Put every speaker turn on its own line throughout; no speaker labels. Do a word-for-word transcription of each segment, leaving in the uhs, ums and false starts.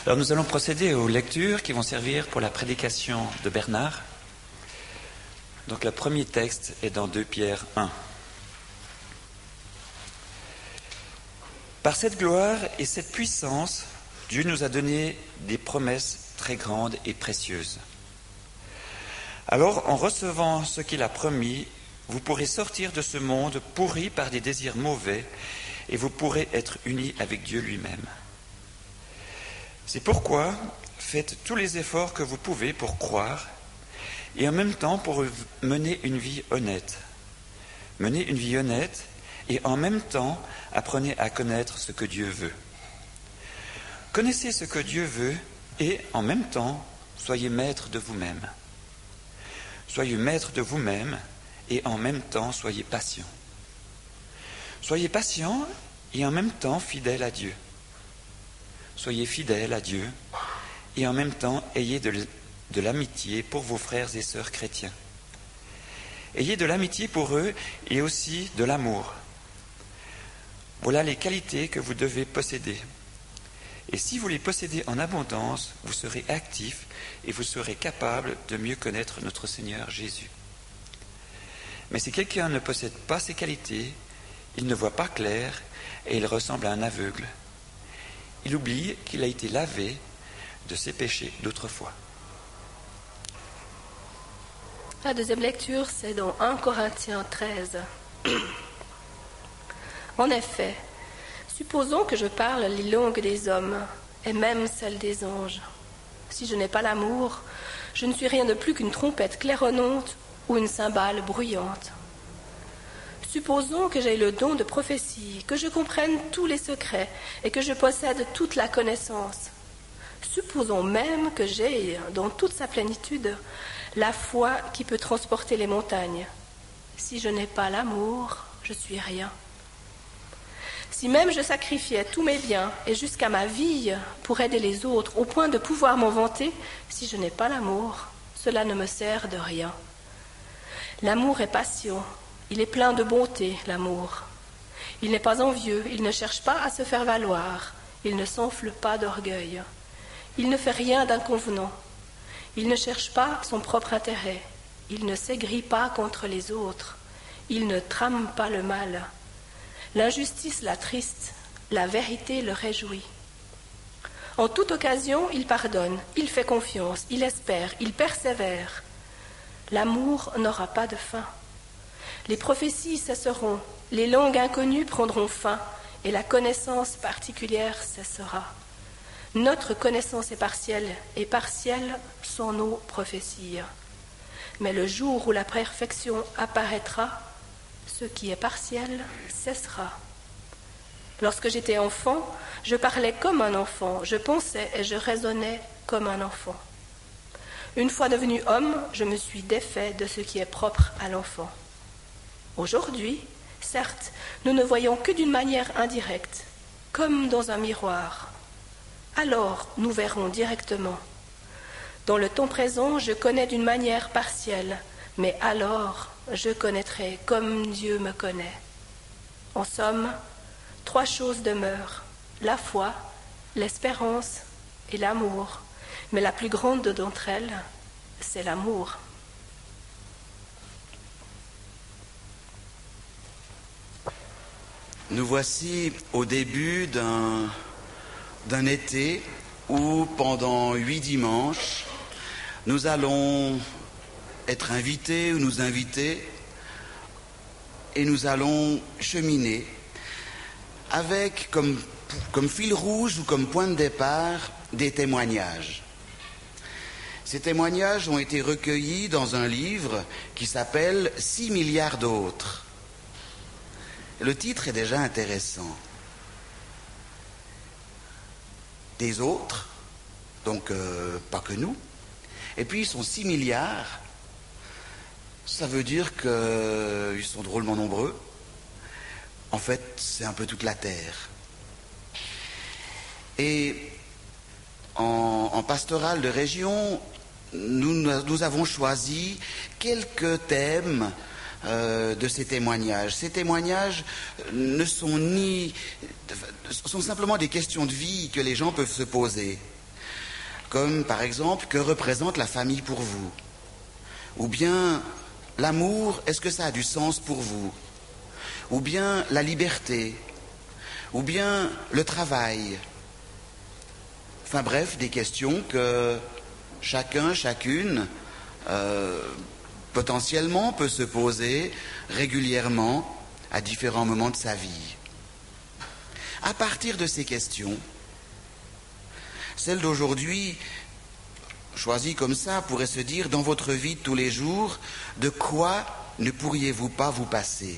Alors nous allons procéder aux lectures qui vont servir pour la prédication de Bernard. Donc le premier texte est dans deux Pierre un. Par cette gloire et cette puissance, Dieu nous a donné des promesses très grandes et précieuses. Alors, en recevant ce qu'il a promis, vous pourrez sortir de ce monde pourri par des désirs mauvais et vous pourrez être unis avec Dieu lui-même. C'est pourquoi faites tous les efforts que vous pouvez pour croire et en même temps pour mener une vie honnête. Menez une vie honnête et en même temps apprenez à connaître ce que Dieu veut. Connaissez ce que Dieu veut et en même temps soyez maître de vous-même. Soyez maître de vous-même et en même temps soyez patient. Soyez patient et en même temps fidèle à Dieu. Soyez fidèles à Dieu et en même temps ayez de, de l'amitié pour vos frères et sœurs chrétiens. Ayez de l'amitié pour eux et aussi de l'amour. Voilà les qualités que vous devez posséder. Et si vous les possédez en abondance, vous serez actifs et vous serez capables de mieux connaître notre Seigneur Jésus. Mais si quelqu'un ne possède pas ces qualités, il ne voit pas clair et il ressemble à un aveugle. Il oublie qu'il a été lavé de ses péchés d'autrefois.
La deuxième lecture, c'est dans un Corinthiens treize. En effet, supposons que je parle les langues des hommes et même celles des anges. Si je n'ai pas l'amour, je ne suis rien de plus qu'une trompette claironnante ou une cymbale bruyante. Supposons que j'ai le don de prophétie, que je comprenne tous les secrets et que je possède toute la connaissance. Supposons même que j'ai, dans toute sa plénitude, la foi qui peut transporter les montagnes. Si je n'ai pas l'amour, je suis rien. Si même je sacrifiais tous mes biens et jusqu'à ma vie pour aider les autres, au point de pouvoir m'en vanter, si je n'ai pas l'amour, cela ne me sert de rien. L'amour est patient. Il est plein de bonté, l'amour. Il n'est pas envieux, il ne cherche pas à se faire valoir, il ne s'enfle pas d'orgueil. Il ne fait rien d'inconvenant. Il ne cherche pas son propre intérêt. Il ne s'aigrit pas contre les autres. Il ne trame pas le mal. L'injustice l'attriste, la vérité le réjouit. En toute occasion, il pardonne, il fait confiance, il espère, il persévère. L'amour n'aura pas de fin. Les prophéties cesseront, les langues inconnues prendront fin, et la connaissance particulière cessera. Notre connaissance est partielle, et partielles sont nos prophéties. Mais le jour où la perfection apparaîtra, ce qui est partiel cessera. Lorsque j'étais enfant, je parlais comme un enfant, je pensais et je raisonnais comme un enfant. Une fois devenu homme, je me suis défait de ce qui est propre à l'enfant. Aujourd'hui, certes, nous ne voyons que d'une manière indirecte, comme dans un miroir. Alors, nous verrons directement. Dans le temps présent, je connais d'une manière partielle, mais alors, je connaîtrai comme Dieu me connaît. En somme, trois choses demeurent, la foi, l'espérance et l'amour. Mais la plus grande d'entre elles, c'est l'amour.
Nous voici au début d'un, d'un été où, pendant huit dimanches, nous allons être invités ou nous inviter et nous allons cheminer avec comme, comme fil rouge ou comme point de départ des témoignages. Ces témoignages ont été recueillis dans un livre qui s'appelle « Six milliards d'autres ». Le titre est déjà intéressant. Des autres, donc euh, pas que nous, et puis ils sont six milliards, ça veut dire qu'ils sont drôlement nombreux. En fait, c'est un peu toute la Terre. Et en, en pastoral de région, nous, nous avons choisi quelques thèmes Euh, de ces témoignages. Ces témoignages ne sont ni... sont simplement des questions de vie que les gens peuvent se poser. comme par exemple, que représente la famille pour vous? Ou bien, l'amour, est-ce que ça a du sens pour vous? Ou bien, la liberté? Ou bien, le travail? Enfin bref, des questions que chacun, chacune, euh, potentiellement peut se poser régulièrement à différents moments de sa vie. À partir de ces questions, celle d'aujourd'hui, choisie comme ça, pourrait se dire, dans votre vie de tous les jours, de quoi ne pourriez-vous pas vous passer?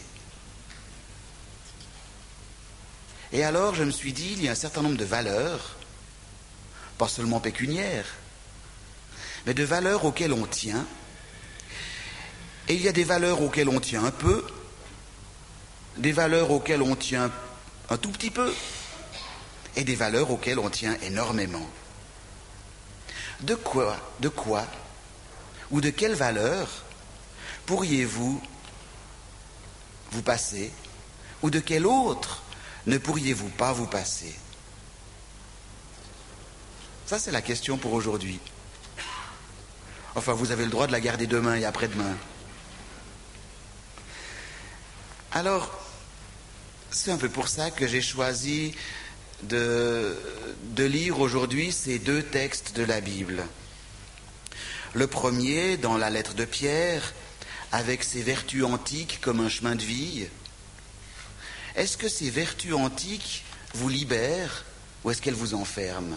Et alors, je me suis dit, il y a un certain nombre de valeurs, pas seulement pécuniaires, mais de valeurs auxquelles on tient. Et il y a des valeurs auxquelles on tient un peu, des valeurs auxquelles on tient un tout petit peu, et des valeurs auxquelles on tient énormément. De quoi, de quoi, ou de quelles valeurs pourriez-vous vous passer, ou de quelle autre ne pourriez-vous pas vous passer? Ça, c'est la question pour aujourd'hui. Enfin, vous avez le droit de la garder demain et après-demain. Alors, c'est un peu pour ça que j'ai choisi de, de lire aujourd'hui ces deux textes de la Bible. Le premier, dans la lettre de Pierre, avec ses vertus antiques comme un chemin de vie. Est-ce que ces vertus antiques vous libèrent ou est-ce qu'elles vous enferment?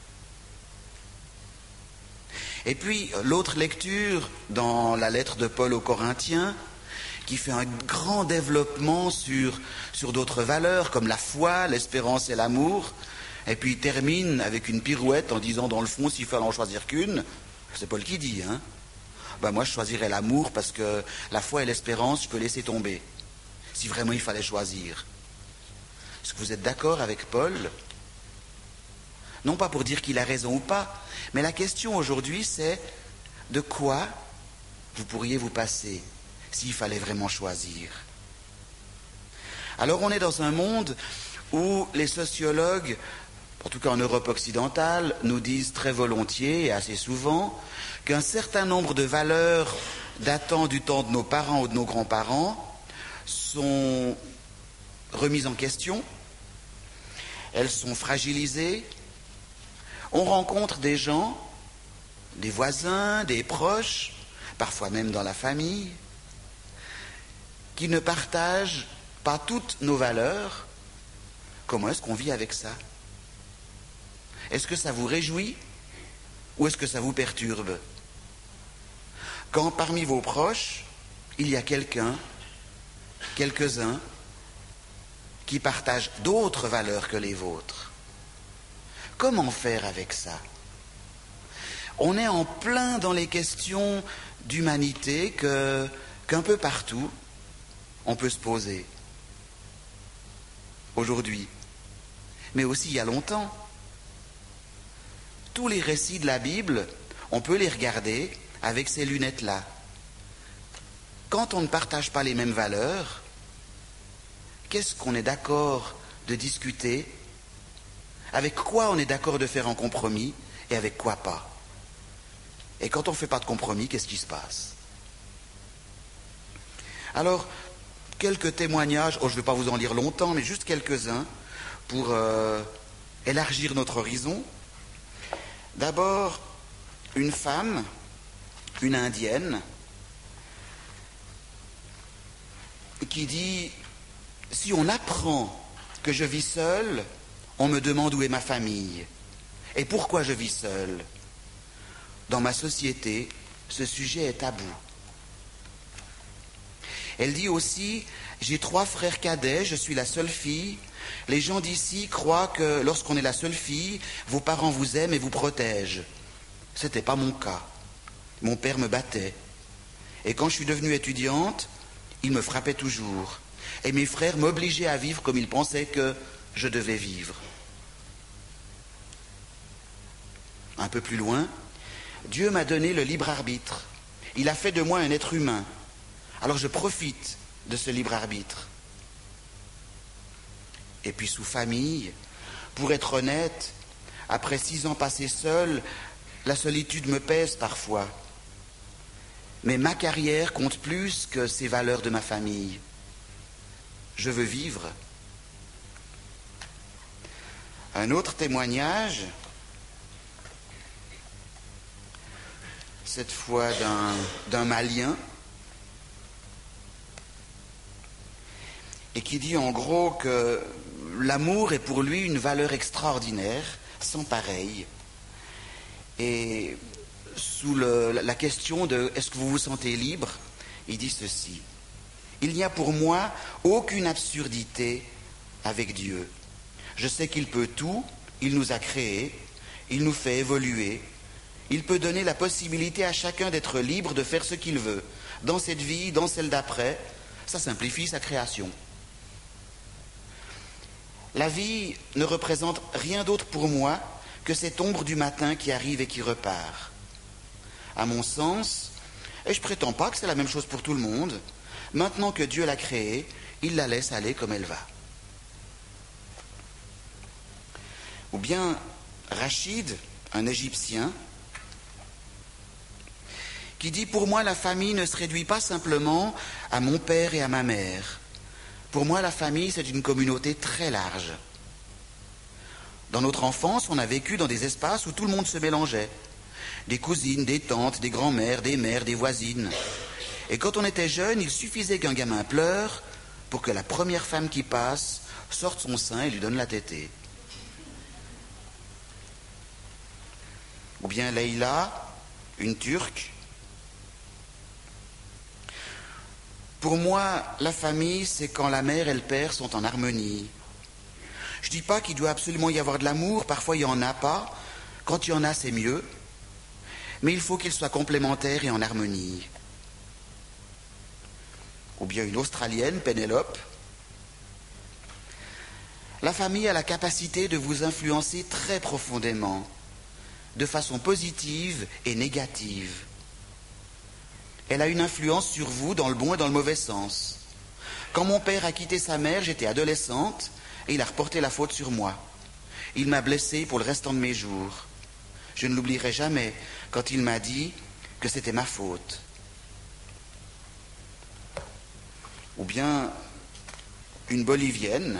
Et puis, l'autre lecture, dans la lettre de Paul aux Corinthiens, qui fait un grand développement sur, sur d'autres valeurs, comme la foi, l'espérance et l'amour, et puis il termine avec une pirouette en disant, dans le fond, s'il fallait en choisir qu'une, c'est Paul qui dit, hein, ben moi je choisirais l'amour parce que la foi et l'espérance, je peux laisser tomber, si vraiment il fallait choisir. Est-ce que vous êtes d'accord avec Paul? Non pas pour dire qu'il a raison ou pas, mais la question aujourd'hui c'est, de quoi vous pourriez vous passer s'il fallait vraiment choisir? Alors on est dans un monde où les sociologues, en tout cas en Europe occidentale, nous disent très volontiers et assez souvent qu'un certain nombre de valeurs datant du temps de nos parents ou de nos grands-parents sont remises en question, elles sont fragilisées. On rencontre des gens, des voisins, des proches, parfois même dans la famille, qui ne partagent pas toutes nos valeurs. Comment est-ce qu'on vit avec ça? Est-ce que ça vous réjouit ou est-ce que ça vous perturbe? Quand parmi vos proches, il y a quelqu'un, quelques-uns, qui partagent d'autres valeurs que les vôtres, comment faire avec ça? On est en plein dans les questions d'humanité que, qu'un peu partout, on peut se poser. Aujourd'hui, mais aussi il y a longtemps. Tous les récits de la Bible, on peut les regarder avec ces lunettes-là. Quand on ne partage pas les mêmes valeurs, qu'est-ce qu'on est d'accord de discuter? Avec quoi on est d'accord de faire un compromis et avec quoi pas? Et quand on ne fait pas de compromis, qu'est-ce qui se passe? Alors, quelques témoignages, oh, je ne vais pas vous en lire longtemps, mais juste quelques-uns pour euh, élargir notre horizon. D'abord, une femme, une indienne, qui dit, si on apprend que je vis seule, on me demande où est ma famille et pourquoi je vis seule. Dans ma société, ce sujet est tabou. Elle dit aussi, j'ai trois frères cadets, je suis la seule fille. Les gens d'ici croient que lorsqu'on est la seule fille, vos parents vous aiment et vous protègent. Ce n'était pas mon cas. Mon père me battait. Et quand je suis devenue étudiante, il me frappait toujours. Et mes frères m'obligeaient à vivre comme ils pensaient que je devais vivre. Un peu plus loin, Dieu m'a donné le libre arbitre. Il a fait de moi un être humain. Alors je profite de ce libre arbitre. Et puis sous famille, pour être honnête, après six ans passés seul, la solitude me pèse parfois. Mais ma carrière compte plus que ces valeurs de ma famille. Je veux vivre. Un autre témoignage, cette fois d'un, d'un Malien, et qui dit en gros que l'amour est pour lui une valeur extraordinaire, sans pareille. Et sous le, la question de « est-ce que vous vous sentez libre ?», il dit ceci: « Il n'y a pour moi aucune absurdité avec Dieu. Je sais qu'il peut tout, il nous a créés, il nous fait évoluer, il peut donner la possibilité à chacun d'être libre de faire ce qu'il veut, dans cette vie, dans celle d'après, ça simplifie sa création. La vie ne représente rien d'autre pour moi que cette ombre du matin qui arrive et qui repart. À mon sens, et je ne prétends pas que c'est la même chose pour tout le monde, maintenant que Dieu l'a créée, il la laisse aller comme elle va. » Ou bien Rachid, un Égyptien, qui dit « Pour moi, la famille ne se réduit pas simplement à mon père et à ma mère. Pour moi, la famille, c'est une communauté très large. Dans notre enfance, on a vécu dans des espaces où tout le monde se mélangeait. Des cousines, des tantes, des grands-mères, des mères, des voisines. Et quand on était jeune, il suffisait qu'un gamin pleure pour que la première femme qui passe sorte son sein et lui donne la tétée. » Ou bien Leïla, une Turque. Pour moi, la famille, c'est quand la mère et le père sont en harmonie. Je ne dis pas qu'il doit absolument y avoir de l'amour, parfois il n'y en a pas. Quand il y en a, c'est mieux. Mais il faut qu'ils soient complémentaires et en harmonie. Ou bien une Australienne, Pénélope. La famille a la capacité de vous influencer très profondément, de façon positive et négative. Elle a une influence sur vous dans le bon et dans le mauvais sens. Quand mon père a quitté sa mère, j'étais adolescente et il a reporté la faute sur moi. Il m'a blessée pour le restant de mes jours. Je ne l'oublierai jamais quand il m'a dit que c'était ma faute. Ou bien une Bolivienne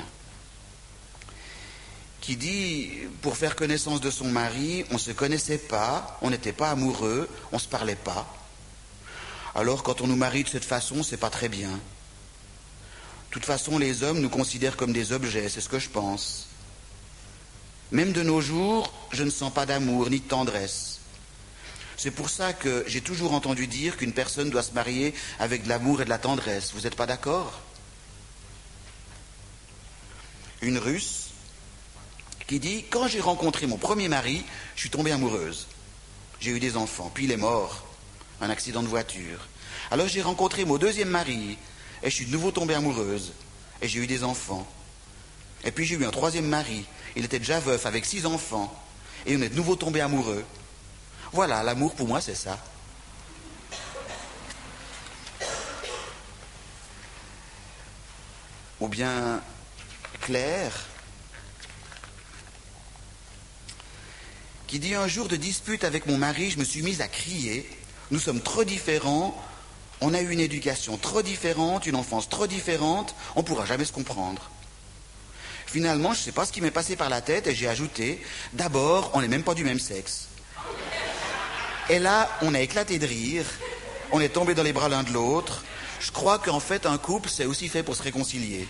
qui dit, pour faire connaissance de son mari, on ne se connaissait pas, on n'était pas amoureux, on ne se parlait pas. Alors quand on nous marie de cette façon, c'est pas très bien. De toute façon, les hommes nous considèrent comme des objets, c'est ce que je pense. Même de nos jours, je ne sens pas d'amour ni de tendresse. C'est pour ça que j'ai toujours entendu dire qu'une personne doit se marier avec de l'amour et de la tendresse. Vous n'êtes pas d'accord ? Une Russe qui dit « Quand j'ai rencontré mon premier mari, je suis tombée amoureuse. J'ai eu des enfants, puis il est mort, un accident de voiture. Alors j'ai rencontré mon deuxième mari, et je suis de nouveau tombée amoureuse, et j'ai eu des enfants. Et puis j'ai eu un troisième mari, il était déjà veuf avec six enfants, et on est de nouveau tombé amoureux. Voilà, l'amour pour moi c'est ça. » Ou bien Claire, qui dit « Un jour de dispute avec mon mari, je me suis mise à crier. Nous sommes trop différents, on a eu une éducation trop différente, une enfance trop différente, on ne pourra jamais se comprendre. » Finalement, je ne sais pas ce qui m'est passé par la tête et j'ai ajouté « D'abord, on n'est même pas du même sexe. » Et là, on a éclaté de rire, on est tombé dans les bras l'un de l'autre. Je crois qu'en fait, un couple, c'est aussi fait pour se réconcilier.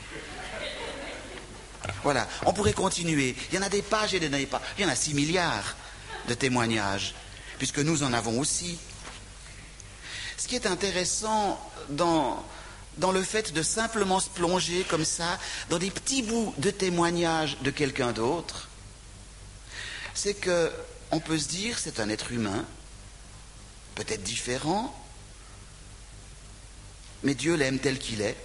Voilà, on pourrait continuer. Il y en a des pages et des pages. Il y en a six milliards de témoignages, puisque nous en avons aussi. Ce qui est intéressant dans, dans le fait de simplement se plonger comme ça dans des petits bouts de témoignages de quelqu'un d'autre, c'est qu'on peut se dire c'est un être humain, peut-être différent, mais Dieu l'aime tel qu'il est.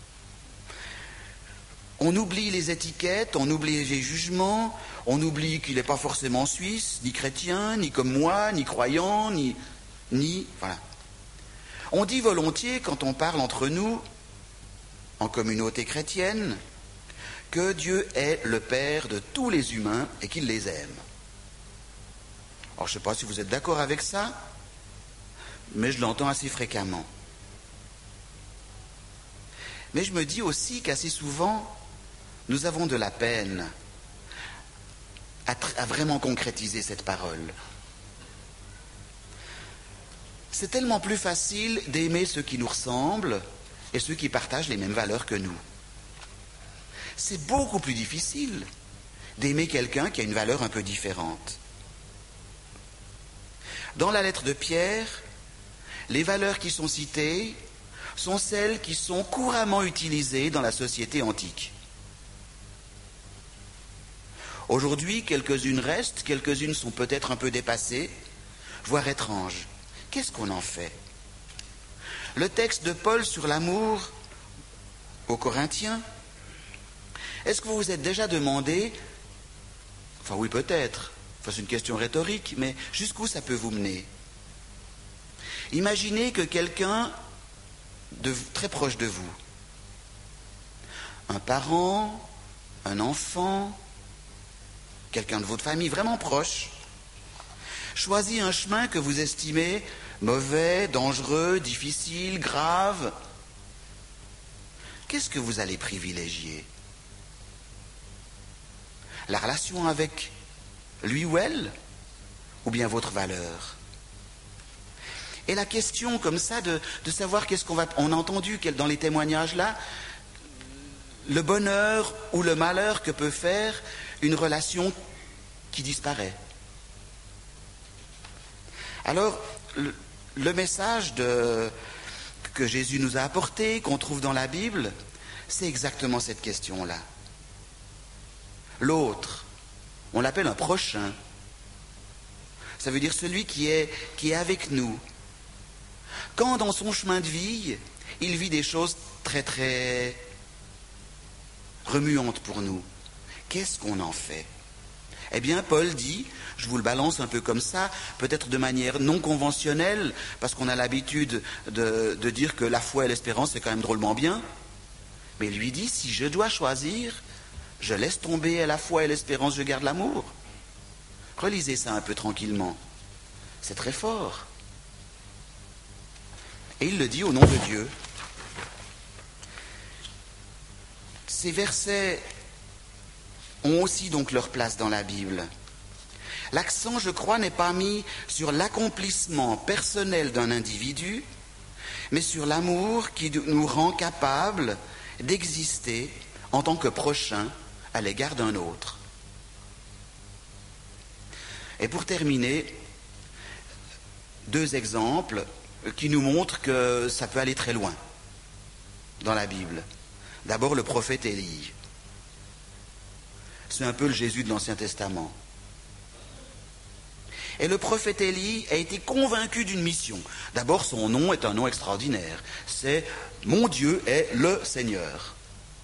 On oublie les étiquettes, on oublie les jugements, on oublie qu'il n'est pas forcément suisse, ni chrétien, ni comme moi, ni croyant, ni... ni voilà. On dit volontiers, quand on parle entre nous, en communauté chrétienne, que Dieu est le Père de tous les humains et qu'il les aime. Alors, je ne sais pas si vous êtes d'accord avec ça, mais je l'entends assez fréquemment. Mais je me dis aussi qu'assez souvent, nous avons de la peine à, tr- à vraiment concrétiser cette parole. C'est tellement plus facile d'aimer ceux qui nous ressemblent et ceux qui partagent les mêmes valeurs que nous. C'est beaucoup plus difficile d'aimer quelqu'un qui a une valeur un peu différente. Dans la lettre de Pierre, les valeurs qui sont citées sont celles qui sont couramment utilisées dans la société antique. Aujourd'hui, quelques-unes restent, quelques-unes sont peut-être un peu dépassées, voire étranges. Qu'est-ce qu'on en fait? Le texte de Paul sur l'amour aux Corinthiens, est-ce que vous vous êtes déjà demandé, enfin oui peut-être, enfin, c'est une question rhétorique, mais jusqu'où ça peut vous mener? Imaginez que quelqu'un de très proche de vous, un parent, un enfant, quelqu'un de votre famille vraiment proche, choisit un chemin que vous estimez mauvais, dangereux, difficile, grave. Qu'est-ce que vous allez privilégier? La relation avec lui ou elle, ou bien votre valeur? Et la question comme ça de, de savoir qu'est-ce qu'on va... On a entendu dans les témoignages là, le bonheur ou le malheur que peut faire une relation qui disparaît. Alors, le, le message de, que Jésus nous a apporté, qu'on trouve dans la Bible, c'est exactement cette question-là. L'autre, on l'appelle un prochain. Ça veut dire celui qui est, qui est avec nous. Quand dans son chemin de vie, il vit des choses très très remuantes pour nous, qu'est-ce qu'on en fait? Eh bien, Paul dit, je vous le balance un peu comme ça, peut-être de manière non conventionnelle, parce qu'on a l'habitude de, de dire que la foi et l'espérance, c'est quand même drôlement bien, mais il lui dit, si je dois choisir, je laisse tomber la foi et l'espérance, je garde l'amour. Relisez ça un peu tranquillement. C'est très fort. Et il le dit au nom de Dieu. Ces versets ont aussi donc leur place dans la Bible. L'accent, je crois, n'est pas mis sur l'accomplissement personnel d'un individu, mais sur l'amour qui nous rend capables d'exister en tant que prochain à l'égard d'un autre. Et pour terminer, deux exemples qui nous montrent que ça peut aller très loin dans la Bible. D'abord, le prophète Élie. C'est un peu le Jésus de l'Ancien Testament. Et le prophète Élie a été convaincu d'une mission. D'abord, son nom est un nom extraordinaire. C'est « Mon Dieu est le Seigneur ».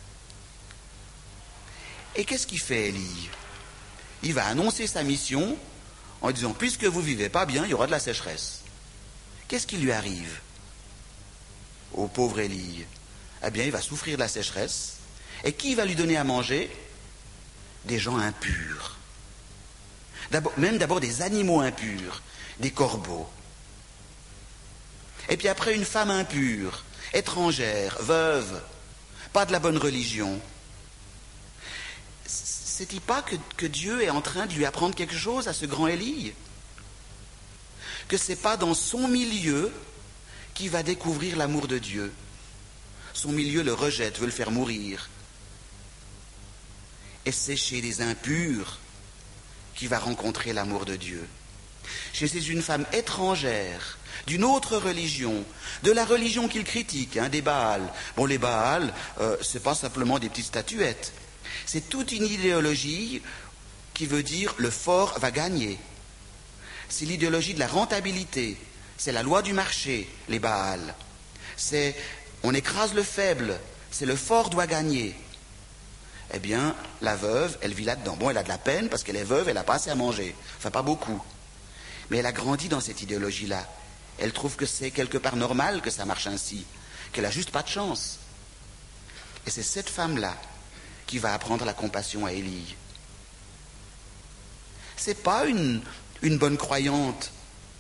Et qu'est-ce qu'il fait, Élie? Il va annoncer sa mission en disant « Puisque vous ne vivez pas bien, il y aura de la sécheresse ». Qu'est-ce qui lui arrive au pauvre Élie? Eh bien, il va souffrir de la sécheresse. Et qui va lui donner à manger? Des gens impurs. D'abord, même d'abord des animaux impurs, des corbeaux. Et puis après, une femme impure, étrangère, veuve, pas de la bonne religion. C'est-il pas que, que Dieu est en train de lui apprendre quelque chose à ce grand Élie? Que ce n'est pas dans son milieu qu'il va découvrir l'amour de Dieu. Son milieu le rejette, veut le faire mourir. Et c'est chez les impurs qu'il va rencontrer l'amour de Dieu. Chez une femme étrangère, d'une autre religion, de la religion qu'il critique, hein, des Baals. Bon, les Baals, euh, ce n'est pas simplement des petites statuettes. C'est toute une idéologie qui veut dire le fort va gagner. C'est l'idéologie de la rentabilité. C'est la loi du marché, les Baals. C'est on écrase le faible, c'est le fort doit gagner. Eh bien, la veuve, elle vit là-dedans. Bon, elle a de la peine parce qu'elle est veuve, elle n'a pas assez à manger. Enfin, pas beaucoup. Mais elle a grandi dans cette idéologie-là. Elle trouve que c'est quelque part normal que ça marche ainsi, qu'elle n'a juste pas de chance. Et c'est cette femme-là qui va apprendre la compassion à Élie. C'est pas une, une bonne croyante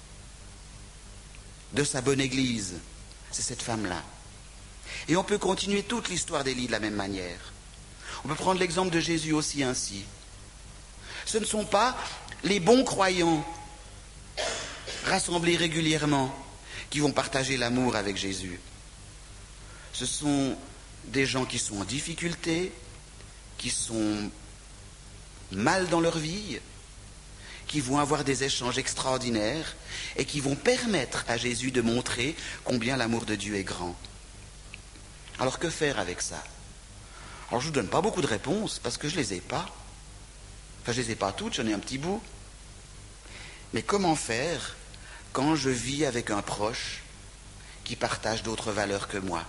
de sa bonne église. C'est cette femme-là. Et on peut continuer toute l'histoire d'Élie de la même manière. On peut prendre l'exemple de Jésus aussi ainsi. Ce ne sont pas les bons croyants rassemblés régulièrement qui vont partager l'amour avec Jésus. Ce sont des gens qui sont en difficulté, qui sont mal dans leur vie, qui vont avoir des échanges extraordinaires et qui vont permettre à Jésus de montrer combien l'amour de Dieu est grand. Alors que faire avec ça? Alors je ne vous donne pas beaucoup de réponses parce que je ne les ai pas. Enfin, je ne les ai pas toutes, j'en ai un petit bout. Mais comment faire quand je vis avec un proche qui partage d'autres valeurs que moi?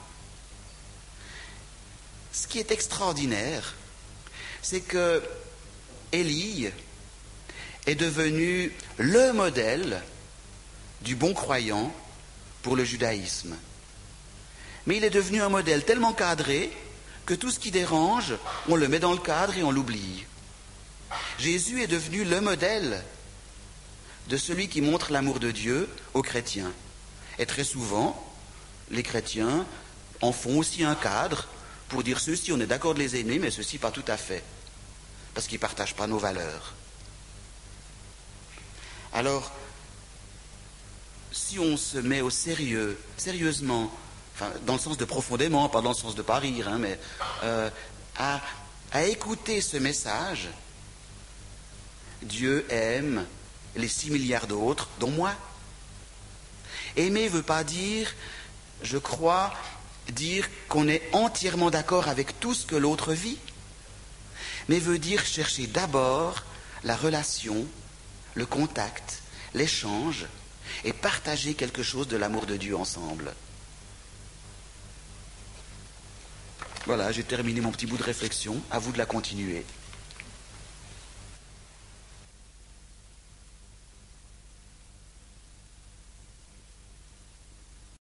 Ce qui est extraordinaire, c'est que Élie est devenu le modèle du bon croyant pour le judaïsme. Mais il est devenu un modèle tellement cadré que tout ce qui dérange, on le met dans le cadre et on l'oublie. Jésus est devenu le modèle de celui qui montre l'amour de Dieu aux chrétiens. Et très souvent, les chrétiens en font aussi un cadre pour dire ceux-ci, on est d'accord de les aimer, mais ceux-ci pas tout à fait, parce qu'ils ne partagent pas nos valeurs. Alors, si on se met au sérieux, sérieusement, enfin, dans le sens de profondément, pas dans le sens de pas rire, hein, mais euh, à, à écouter ce message, Dieu aime les six milliards d'autres, dont moi. Aimer ne veut pas dire, je crois, dire qu'on est entièrement d'accord avec tout ce que l'autre vit, mais veut dire chercher d'abord la relation, le contact, l'échange, et partager quelque chose de l'amour de Dieu ensemble. Voilà, j'ai terminé mon petit bout de réflexion, à vous de la continuer.